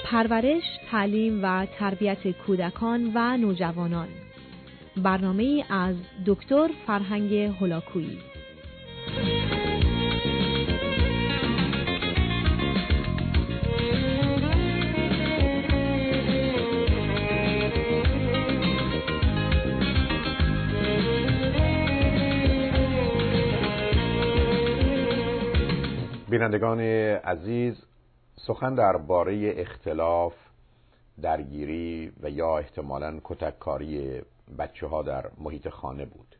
پرورش، تعلیم و تربیت کودکان و نوجوانان. برنامه‌ای از دکتر فرهنگ هولاکویی. بینندگان عزیز، سخن درباره اختلاف، درگیری و یا احتمالاً کتککاری بچه‌ها در محیط خانه بود.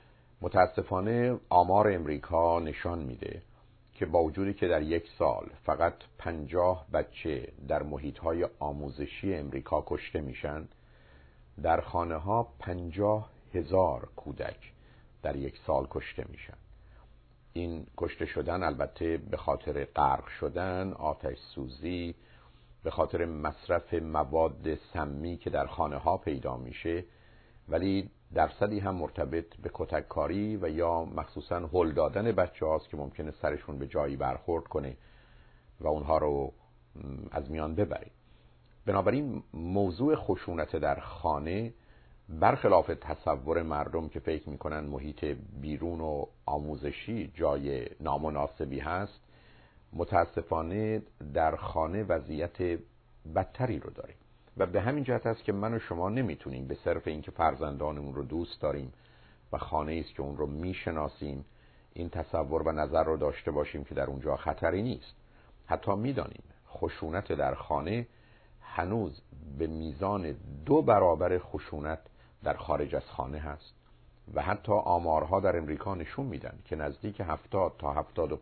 متاسفانه آمار امریکا نشان میده که با وجودی که در یک سال فقط 50 بچه در محیط‌های آموزشی امریکا کشته میشن، در خانه‌ها 50,000 کودک در یک سال کشته میشن. این کشته شدن البته به خاطر غرق شدن، آتش سوزی، به خاطر مصرف مواد سمی که در خانه ها پیدا میشه، ولی درصدی هم مرتبط به کتککاری و یا مخصوصاً هل دادن بچه هاست که ممکنه سرشون به جایی برخورد کنه و اونها رو از میان ببره. بنابراین موضوع خشونت در خانه برخلاف تصور مردم که فکر میکنن محیط بیرون و آموزشی جای نامناسبی هست، متاسفانه در خانه وضعیت بدتری رو داره و به همین جهت است که من و شما نمیتونیم به صرف اینکه فرزندانمون رو دوست داریم و خانه است که اون رو میشناسیم این تصور و نظر رو داشته باشیم که در اونجا خطری نیست. حتی میدانیم خشونت در خانه هنوز به میزان 2 برابر خشونت در خارج از خانه هست و حتی آمارها در امریکا نشون میدن که نزدیک 70 تا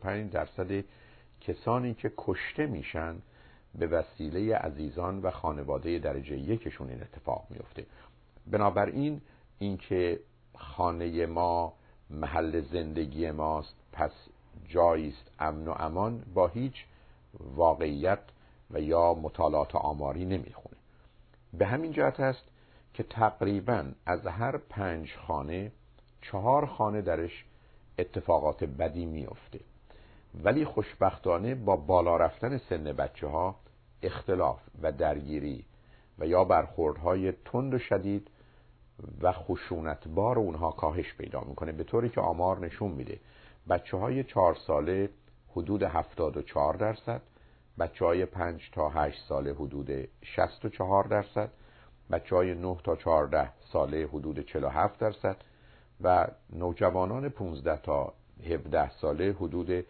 75% کسانی که کشته میشن به وسیله عزیزان و خانواده درجه یکشون این اتفاق میفته. بنابراین اینکه خانه ما محل زندگی ماست پس جاییست امن و امان با هیچ واقعیت و یا مطالعات آماری نمیخونه. به همین جهت است که تقریباً از هر 5 خانه 4 خانه درش اتفاقات بدی میفته، ولی خوشبختانه با بالا رفتن سن بچه ها اختلاف و درگیری و یا برخوردهای تند و شدید و خشونتبار اونها کاهش پیدا میکنه، به طوری که آمار نشون میده بچه های 4 ساله حدود 74%، بچه های 5 تا 8 ساله حدود 64%، بچه های 9 تا 14 ساله حدود 47% و نوجوانان 15 تا 17 ساله حدود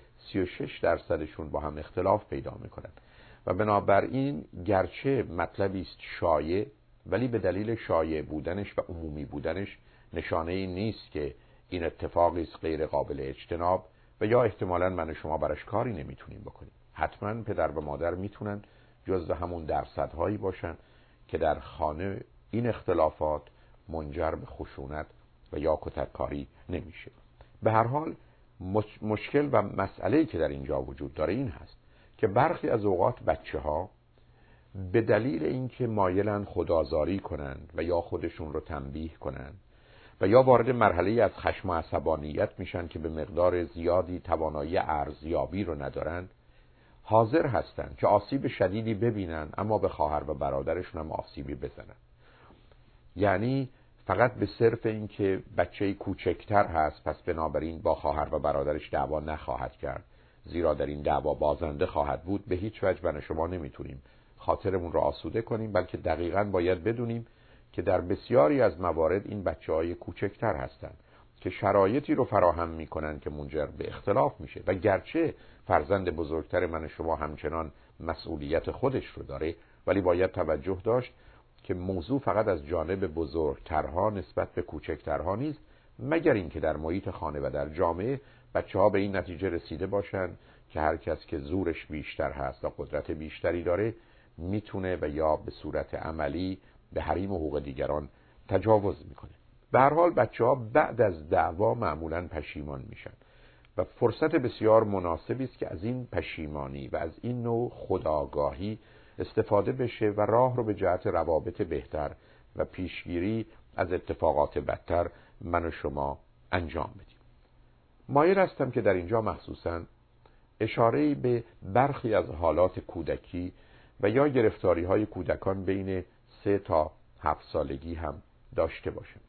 36%شون با هم اختلاف پیدا میکنن. و بنابراین گرچه مطلبی است شایع، ولی به دلیل شایع بودنش و عمومی بودنش نشانه این نیست که این اتفاقی است غیر قابل اجتناب و یا احتمالاً من و شما براش کاری نمیتونیم بکنیم. حتما پدر و مادر میتونن جزو همون درصدهایی باشن که در خانه این اختلافات منجر به خشونت و یا کتککاری نمیشه. به هر حال مشکل و مسئله‌ای که در اینجا وجود داره این هست که برخی از اوقات بچه‌ها به دلیل اینکه مایلن خودآزاری کنند و یا خودشون رو تنبیه کنند و یا وارد مرحله از خشم و عصبانیت میشن که به مقدار زیادی توانایی ارزیابی رو ندارن، حاضر هستن که آسیب شدیدی ببینن اما به خواهر و برادرشون هم آسیبی بزنن. یعنی فقط به صرف این که بچه‌ای کوچکتر هست پس بنابراین با خواهر و برادرش دعوا نخواهد کرد، زیرا در این دعوا بازنده خواهد بود، به هیچ وجه من و شما نمیتونیم خاطرمون رو آسوده کنیم، بلکه دقیقاً باید بدونیم که در بسیاری از موارد این بچه‌های کوچکتر هستن که شرایطی رو فراهم میکنن که منجر به اختلاف میشه و گرچه فرزند بزرگتر من و شما همچنان مسئولیت خودش رو داره، ولی باید توجه داشت که موضوع فقط از جانب بزرگترها نسبت به کوچکترها نیست، مگر اینکه در محیط خانه و در جامعه بچه‌ها به این نتیجه رسیده باشن که هر کس که زورش بیشتر هست و قدرت بیشتری داره میتونه و یا به صورت عملی به حریم و حقوق دیگران تجاوز میکنه. به هر حال بچه‌ها بعد از دعوا معمولاً پشیمان میشن و فرصت بسیار مناسبی است که از این پشیمانی و از این نوع خودآگاهی استفاده بشه و راه رو به جهت روابط بهتر و پیشگیری از اتفاقات بدتر من و شما انجام بدیم. مایل هستم که در اینجا مخصوصاً اشاره‌ای به برخی از حالات کودکی و یا گرفتاری های کودکان بین 3 تا 7 سالگی هم داشته باشن.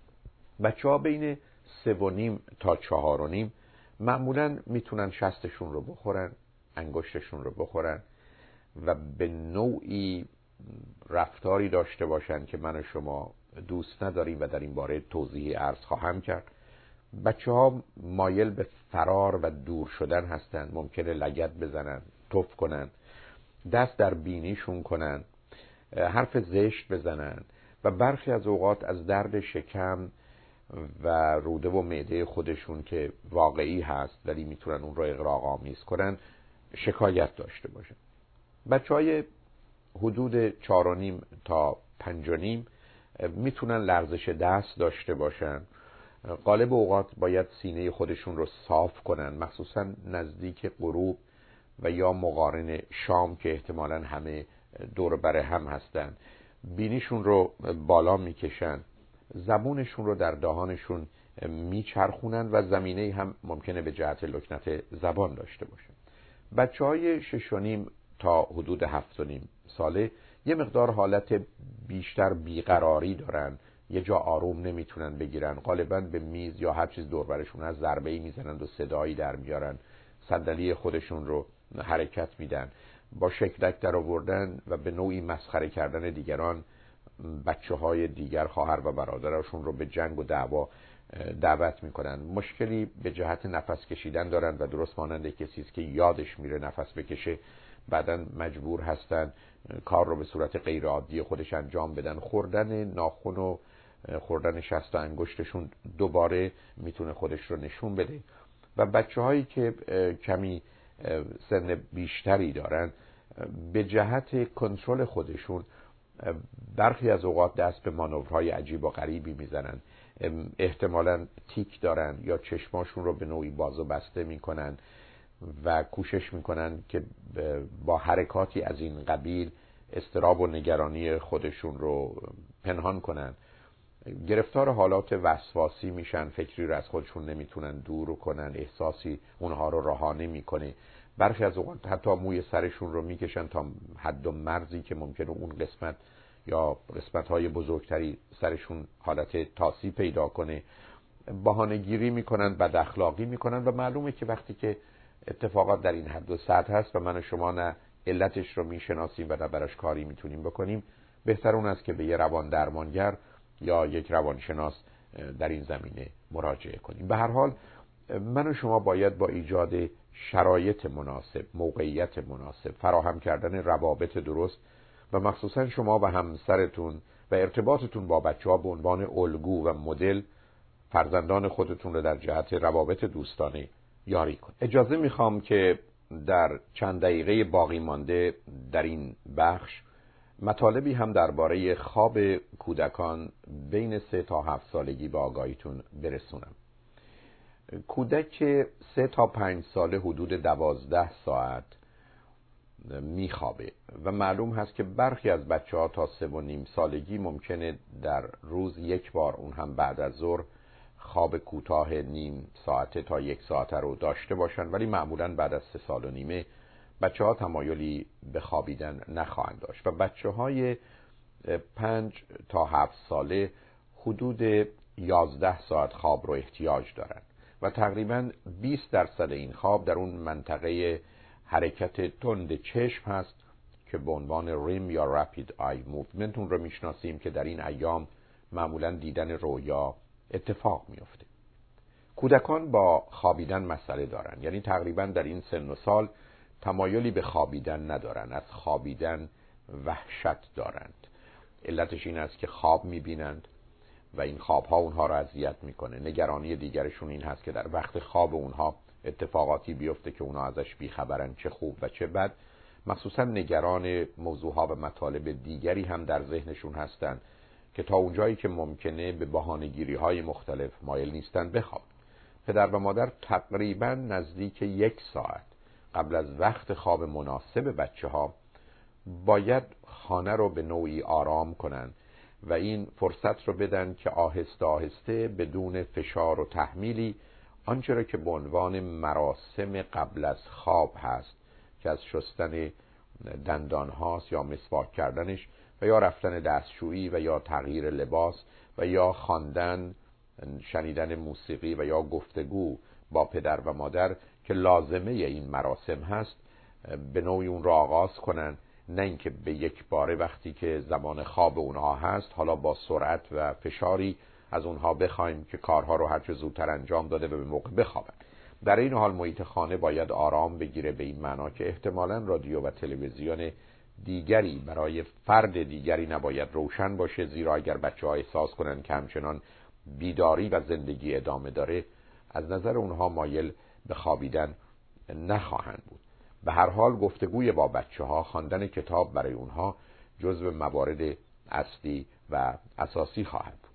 بچه ها بین 3.5 تا 4.5 معمولاً میتونن شستشون رو بخورن، انگشتشون رو بخورن و به نوعی رفتاری داشته باشن که من و شما دوست نداریم و در این باره توضیحی عرض خواهم کرد. بچه ها مایل به فرار و دور شدن هستن، ممکنه لگد بزنن، تف کنن، دست در بینیشون کنن، حرف زشت بزنن و برخی از اوقات از درد شکم و روده و معده خودشون که واقعی هست ولی میتونن اون رو اغراق‌آمیز کنن شکایت داشته باشن. بچهای حدود 4.5 تا 5.5 میتونن لرزش دست داشته باشن. غالب اوقات باید سینه خودشون رو صاف کنن، مخصوصا نزدیک غروب و یا مقارن شام که احتمالاً همه دور بر هم هستن. بینیشون رو بالا میکشن، زبونشون رو در دهانشون میچرخونن و زمینه هم ممکنه به جهت لکنت زبان داشته باشن. بچهای 6.5 تا حدود 7.5 ساله یه مقدار حالت بیشتر بیقراری دارن، یه جا آروم نمیتونن بگیرن، غالباً به میز یا هر چیز دور برشون از ضربه‌ای میزنن و صدایی در میارن، صندلی خودشون رو حرکت میدن، با شکلک در آوردن و به نوعی مسخره کردن دیگران بچه‌های دیگر، خواهر و برادرشون رو به جنگ و دعوا دعوت میکنن. مشکلی به جهت نفس کشیدن دارن و درست مانند کسی است که یادش میره نفس بکشه، بعدن مجبور هستن کار رو به صورت غیر عادی خودش انجام بدن. خوردن ناخن و خوردن شست و انگشتشون دوباره میتونه خودش رو نشون بده. و بچه‌هایی که کمی سن بیشتری دارن به جهت کنترل خودشون برخی از اوقات دست به مانورهای عجیب و غریبی میزنن، احتمالاً تیک دارن یا چشماشون رو به نوعی باز و بسته میکنن و کوشش میکنن که با حرکاتی از این قبیل اضطراب و نگرانی خودشون رو پنهان کنن. گرفتار حالات وسواسی میشن، فکری رو از خودشون نمیتونن دور کنن، احساسی اونها رو رها نمیکنه. برخی از اوقات حتی موی سرشون رو میکشن تا حد و مرزی که ممکنه اون قسمت یا قسمت‌های بزرگتری سرشون حالت تاسی پیدا کنه. بهانه‌گیری میکنن، بد اخلاقی میکنن و معلومه که وقتی که اتفاقات در این حد و سطح هست و من و شما نه علتش رو میشناسیم و نه براش کاری میتونیم بکنیم، بهتر اون است که به یه روان درمانگر یا یک روانشناس در این زمینه مراجعه کنیم. به هر حال من و شما باید با ایجاد شرایط مناسب، موقعیت مناسب، فراهم کردن روابط درست و مخصوصا شما و همسرتون و ارتباطتون با بچه‌ها به عنوان الگو و مدل فرزندان خودتون رو در جهت روابط دوستانه یاری کنید. اجازه میخوام که در چند دقیقه باقی مانده در این بخش مطالبی هم درباره خواب کودکان بین 3 تا 7 سالگی به آگاهیتون برسونم. کودک 3 تا 5 ساله حدود 12 ساعت میخوابه و معلوم هست که برخی از بچه‌ها تا 3.5 سالگی ممکنه در روز یک بار، اون هم بعد از ظهر، خواب کوتاه نیم ساعته تا 1 ساعته رو داشته باشن، ولی معمولاً بعد از 3 سال و نیمه بچه‌ها تمایلی به خوابیدن نخواهند داشت و بچه‌های 5 تا 7 ساله حدود 11 ساعت خواب رو احتیاج دارند و تقریباً 20% این خواب در اون منطقه حرکت تند چشم هست که به عنوان ریم یا رپید آی موومنت اون رو میشناسیم که در این ایام معمولاً دیدن رویا اتفاق میفته. کودکان با خوابیدن مسئله دارن، یعنی تقریباً در این سن و سال تمایلی به خوابیدن ندارن، از خوابیدن وحشت دارند. علتش این است که خواب میبینند و این خوابها اونها را اذیت میکنه. نگرانی دیگرشون این هست که در وقت خواب اونها اتفاقاتی بیفته که اونها ازش بیخبرن، چه خوب و چه بد. مخصوصا نگران موضوعها و مطالب دیگری هم در ذهنشون هستن که تا اونجایی که ممکنه به بهانه‌گیری‌های مختلف مایل نیستن بخواب. پدر و مادر تقریبا نزدیک 1 ساعت قبل از وقت خواب مناسب بچه‌ها باید خانه رو به نوعی آرام کنن و این فرصت رو بدن که آهسته آهسته بدون فشار و تحمیلی آنچه را که به عنوان مراسم قبل از خواب هست که از شستن دندان هاست یا مسواک کردنش و یا رفتن دستشویی و یا تغییر لباس و یا خواندن، شنیدن موسیقی و یا گفتگو با پدر و مادر که لازمه این مراسم هست به نوعی اون را آغاز کنن، نه اینکه به یک باره وقتی که زمان خواب اونها هست حالا با سرعت و فشاری از اونها بخوایم که کارها رو هرچه زودتر انجام داده و به موقع بخوابن. در این حال محیط خانه باید آرام بگیره، به این معنا که احتمالاً رادیو و تلویزیون دیگری برای فرد دیگری نباید روشن باشه، زیرا اگر بچه‌ها احساس کنن که همچنان بیداری و زندگی ادامه داره از نظر اونها مایل به خوابیدن نخواهند بود. به هر حال گفتگوی با بچه‌ها، خواندن کتاب برای اونها جزو موارد اصلی و اساسی خواهد بود.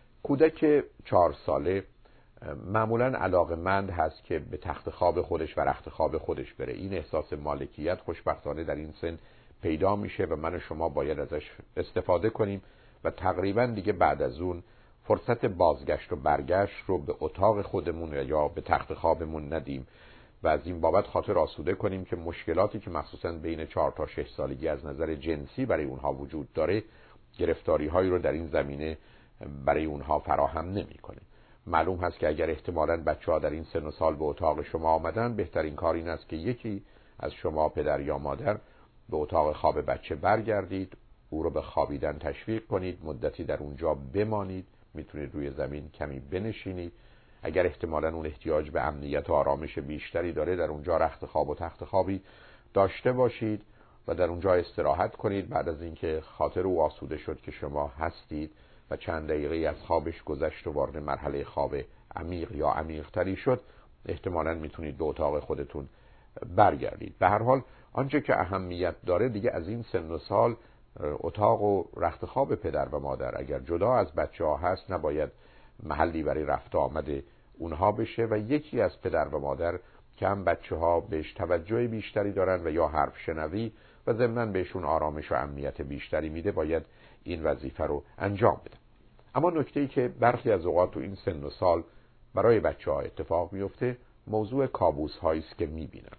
کودک 4 ساله معمولاً علاقه‌مند هست که به تخت خواب خودش و رخت خواب خودش بره. این احساس مالکیت خوشبختانه در این سن پیدا میشه و من و شما باید ازش استفاده کنیم و تقریباً دیگه بعد از اون فرصت بازگشت و برگشت رو به اتاق خودمون یا به تخت خوابمون ندیم و از این بابت خاطر آسوده کنیم که مشکلاتی که مخصوصاً بین 4 تا 6 سالگی از نظر جنسی برای اونها وجود داره گرفتاری هایی رو در این زمینه برای اونها فراهم نمی‌کنه. معلوم هست که اگر احتمالاً بچه‌ها در این سن و سال به اتاق شما آمدن، بهترین کار این است که یکی از شما پدر یا مادر به اتاق خواب بچه برگردید، او رو به خوابیدن تشویق کنید، مدتی در اونجا بمانید، میتونید روی زمین کمی بنشینید. اگر احتمالاً اون احتیاج به امنیت و آرامش بیشتری داره، در اونجا رخت خواب و تخت خوابی داشته باشید و در اونجا استراحت کنید. بعد از اینکه خاطر او آسوده شد که شما هستید و چند دقیقه از خوابش گذشت و وارد مرحله خواب عمیق یا عمیق‌تری شد، احتمالاً میتونید به اتاق خودتون برگردید. به هر حال آنچه که اهمیت داره دیگه از این سن و سال اتاق و رخت خواب پدر و مادر اگر جدا از بچه‌ها هست نباید محلی برای رفت آمد اونها بشه و یکی از پدر و مادر که هم بچه‌ها بهش توجه بیشتری دارن و یا حرف شنوی و ضمناً بهشون آرامش و امنیت بیشتری میده باید این وظیفه رو انجام بده. اما نکته‌ای که برخی از اوقات تو این سن و سال برای بچه‌ها اتفاق میفته موضوع کابوس‌هایی است که می‌بینن.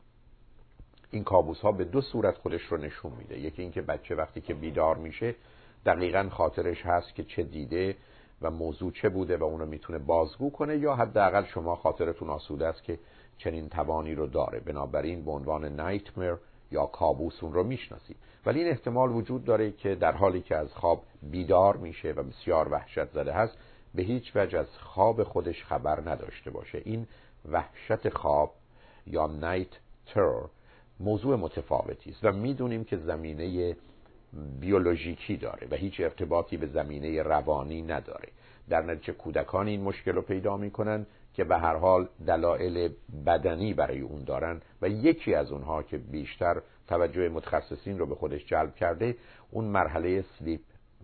این کابوس‌ها به 2 صورت خودش رو نشون میده. یکی این که بچه وقتی که بیدار میشه دقیقاً خاطرش هست که چه دیده و موضوع چه بوده و اونو میتونه بازگو کنه، یا حداقل شما خاطرتون آسوده است که چنین توانی رو داره، بنابراین به عنوان نایتمر یا کابوس اون رو میشناسید. ولی این احتمال وجود داره که در حالی که از خواب بیدار میشه و بسیار وحشت زده هست به هیچ وجه از خواب خودش خبر نداشته باشه. این وحشت خواب یا نایت ترور موضوع متفاوتی است و میدونیم که زمینه بیولوژیکی داره و هیچ ارتباطی به زمینه روانی نداره. در نتیجه کودکان این مشکل رو پیدا میکنن که به هر حال دلایل بدنی برای اون دارن و یکی از اونها که بیشتر توجه متخصصین رو به خودش جلب کرده اون مرحله سلیپ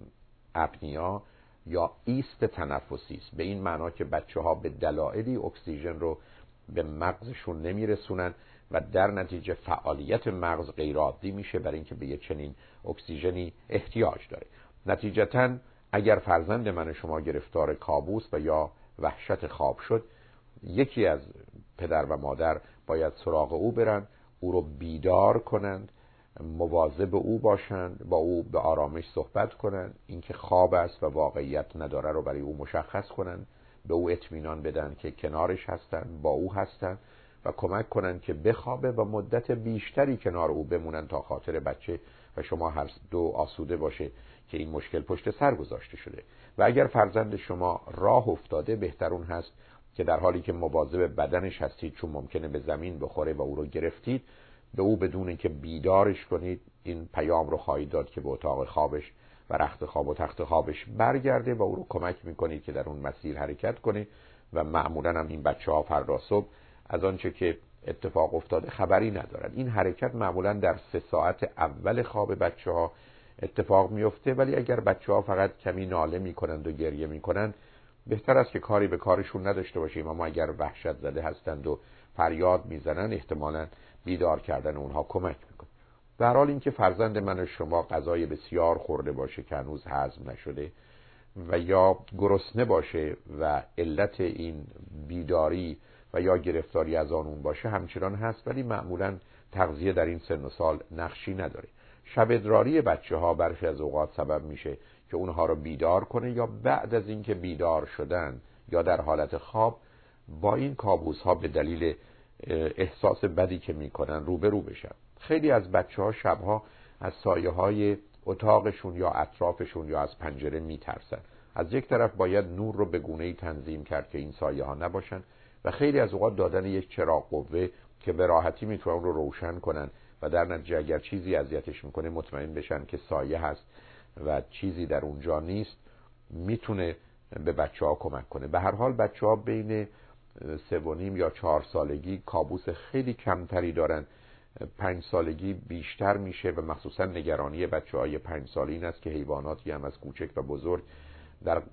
اپنیا یا ایست تنفسی است، به این معنا که بچه‌ها به دلایلی اکسیژن رو به مغزشون نمیرسونن و در نتیجه فعالیت مغز غیر عادی میشه برای اینکه به یک چنین اکسیژنی احتیاج داره. نتیجتاً اگر فرزند من شما گرفتار کابوس و یا وحشت خواب شد، یکی از پدر و مادر باید سراغ او برن، او رو بیدار کنند، مواظب او باشند، با او به آرامش صحبت کنند، اینکه خواب است و واقعیت نداره رو برای او مشخص کنند، به او اطمینان بدن که کنارش هستن، با او هستن و کمک کنن که بخوابه و مدت بیشتری کنار او بمونن تا خاطر بچه و شما هر دو آسوده باشه که این مشکل پشت سر گذاشته شده. و اگر فرزند شما راه افتاده بهتر اون هست که در حالی که مواظب بدنش هستید چون ممکنه به زمین بخوره و او رو گرفتید، به او بدون اینکه بیدارش کنید این پیام رو خواهید داد که به اتاق خوابش و رخت خواب و تخت خوابش برگرده و او رو کمک میکنید که در اون مسیر حرکت کنه و معمولا هم این بچه‌ها فردا صبح از آنچه که اتفاق افتاده خبری ندارن. این حرکت معمولا در 3 ساعت اول خواب بچه‌ها اتفاق میفته، ولی اگر بچه‌ها فقط کمی ناله میکنند و گریه میکنند بهتر است که کاری به کارشون نداشته باشیم، اما اگر وحشت زده هستند و فریاد میزنن احتمالاً بیدار کردن اونها کمک میکنه. در حال اینکه فرزند من و شما غذای بسیار خورده باشه که هنوز هضم نشده و یا گرسنه باشه و علت این بیداری و یا گرفتاری از آن اون باشه همچنان هست، ولی معمولاً تغذیه در این سن و سال نقشی نداره. شب ادراری بچه‌ها برخی از اوقات سبب میشه که اونها رو بیدار کنه یا بعد از اینکه بیدار شدن یا در حالت خواب با این کابوس‌ها به دلیل احساس بدی که میکنن روبرو بشن. خیلی از بچه‌ها شبها از سایه‌های اتاقشون یا اطرافشون یا از پنجره میترسن. از یک طرف باید نور رو به گونه‌ای تنظیم کرد که این سایه‌ها نباشن و خیلی از اوقات دادن یک چراغ قوه که به راحتی میتونن اون رو روشن کنن و در نتیجه اگر چیزی اذیتش میکنه مطمئن بشن که سایه هست و چیزی در اونجا نیست، میتونه به بچه‌ها کمک کنه. به هر حال بچه‌ها بین 3.5 یا 4 سالگی کابوس خیلی کمتری دارن. 5 سالگی بیشتر میشه و مخصوصا نگرانی بچه‌های 5 ساله این است که حیواناتی هم از کوچک و بزرگ در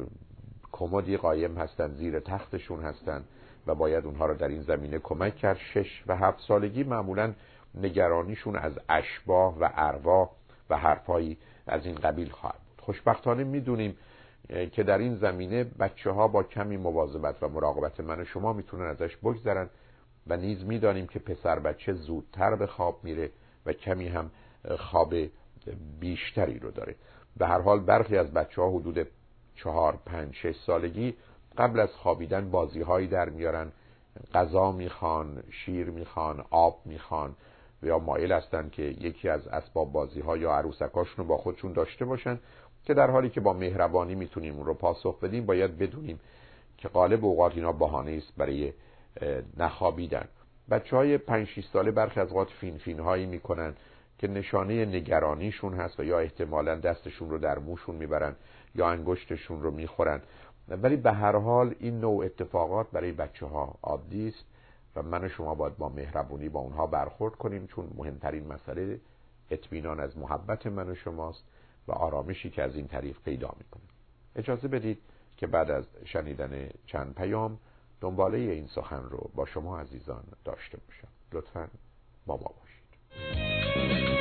کمدی قایم هستن، زیر تختشون هستن و باید اونها رو در این زمینه کمک کرد. 6 و 7 سالگی معمولا نگرانیشون از اشباح و ارواح و حرفایی از این قبیل خواهد بود. خوشبختانه میدونیم که در این زمینه بچه‌ها با کمی مواظبت و مراقبت من و شما میتونن ازش بگذرن و نیز میدانیم که پسر بچه زودتر به خواب میره و کمی هم خواب بیشتری رو داره. به هر حال برخی از بچه‌ها حدود 4 5 6 سالگی قبل از خوابیدن بازی‌هایی در میارن، غذا میخوان، شیر میخوان، آب میخوان یا مایل هستن که یکی از اسباب بازی‌ها یا عروسکاشون رو با خودشون داشته باشن که در حالی که با مهربانی میتونیم اون رو پاسخ بدیم باید بدونیم که غالب اوقات اینا بهانه است برای نخوابیدن. بچه‌های 5 6 ساله برخی از اوقات فین هایی میکنن که نشانه نگرانیشون هست و یا احتمالاً دستشون رو در موشون میبرن یا انگشتشون رو میخورن، ولی به هر حال این نوع اتفاقات برای بچه‌ها عادی است و من و شما باید با مهربونی با اونها برخورد کنیم، چون مهمترین مسئله اطمینان از محبت من و شماست و آرامشی که از این طریق پیدا میکنه. اجازه بدید که بعد از شنیدن چند پیام دنباله این سخن رو با شما عزیزان داشته باشم. لطفاً با ما باشید.